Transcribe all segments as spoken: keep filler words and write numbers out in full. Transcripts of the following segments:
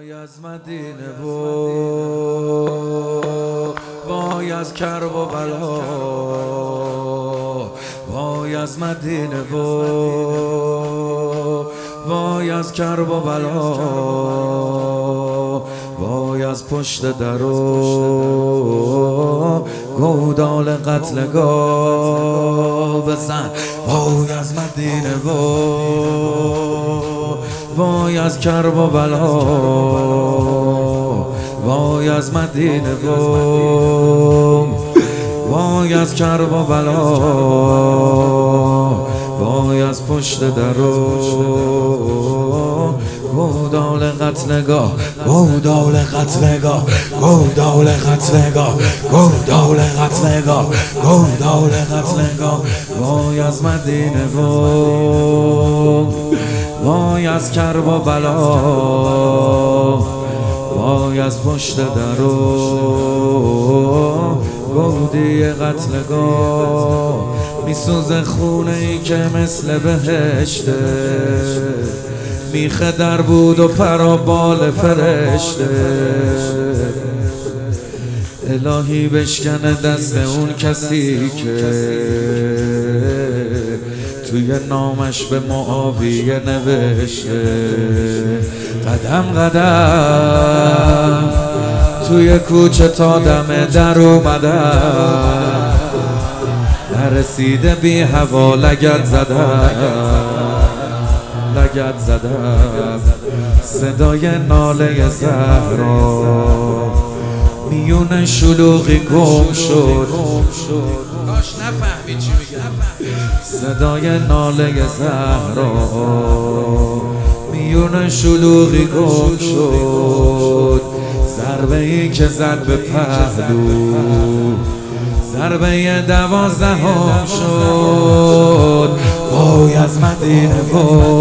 وای از مدینه و وای از کرب و بلا، وای از مدینه و وای از کرب و بلا، وای از پشت در و گودال قتلگاه بزن. وای از مدینه و وای از کرب و بلا، وای از مدینه و وای از کرب و بلا، وای از پشت در و گودال قتلگاه، گودال قتلگاه، گودال قتلگاه، گودال قتلگاه، گودال قتلگاه. وای از مدینه و وای از کرب و بلا، وای از پشت در و گودی قتلگاه. میسوزه خونه ای که مثل بهشته، میخه در بود و پرابال فرشته. الهی بشکنه دست اون کسی که توی نامش به معاویه نوشته. قدم قدم توی کوچه تا دم در اومدم، نرسیده بی هوا لگد زدم، لگد زدم. صدای ناله زهرا میون شلوغی گم شد، کاش نفهمی چی میگم. صدای ناله زهرا میون شلوغی گم شد. ضربه ای که زد به پهلو ضربه دوازدهم شد. وای از مدینه و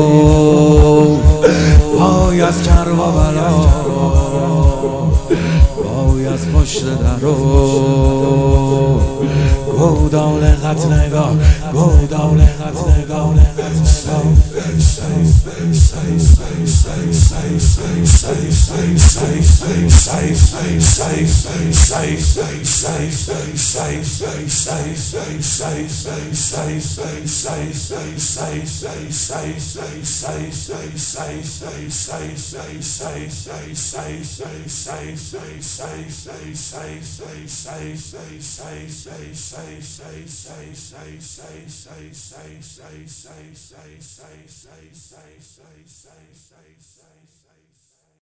وای از کرب و بلا، وای از پشت در و گودال قتلگاه، گودال قتلگاه. Say, say, say, say, say, say, say, say, say, say.